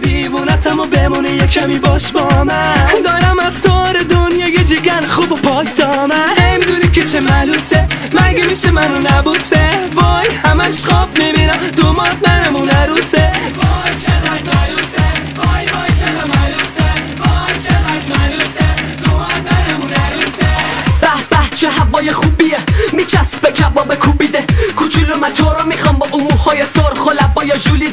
دیوونتم و بمونه یه کمی باش با من. دارم از تار دنیا یه جیگر خوب و پاک دامن. میدونی که چه ملوسه مگه میشه منو نبوسه؟ وای همش خواب میبینم تو مات منم اون عروسه. وای چقدر ملوسه وای وای چقدر ملوسه وای چقدر ملوسه تو مات منم اون عروسه. به به چه هوای خوبیه میچسبه کباب کوبیده کوچولو من تو رو میخوام با اون موهای سرخ و لبای ژولی